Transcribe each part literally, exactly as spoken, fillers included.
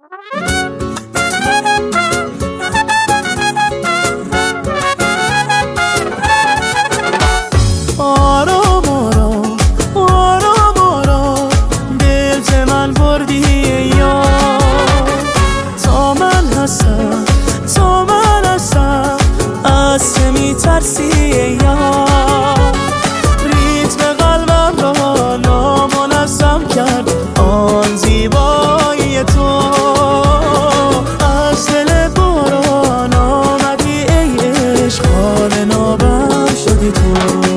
آرام آرام آرام آرام دل ز من بردی یا تا من هستم تا من هستم از چه میترسی یا ریتم قلبم را نامنظم کرد آن زیبایی تو از دل باران آمدی ای عشق حال نابم شدی تو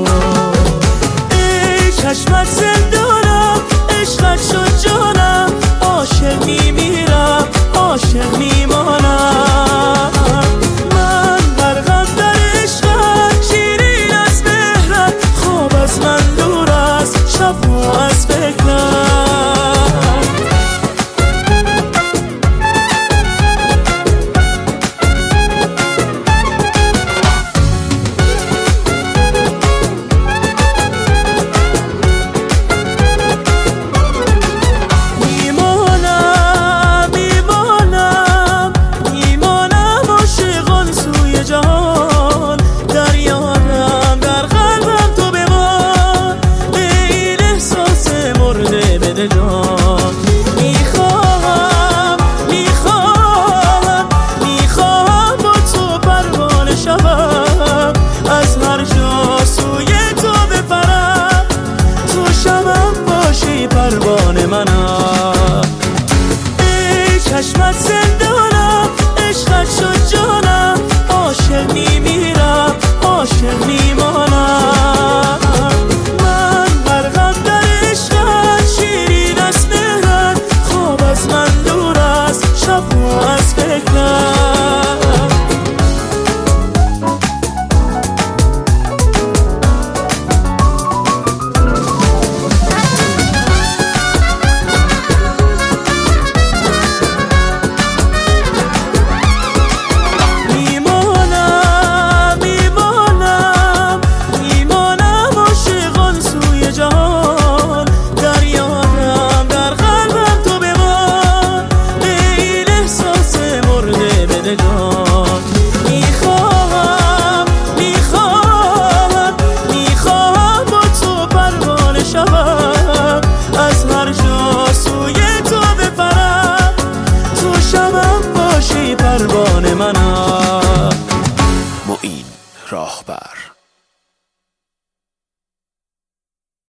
ای چشمت زندانم عشقت شد جانم عاشق میمیرم عاشق میمانم من غرقم در عشقت شیرین از مهرت خواب از من دور است شبها از فکرت میخواهم میخواهم میخواهم با تو پروانه شوم از هر جا سوی تو بپرم تو شبم باشی پروانه منم ای چشمت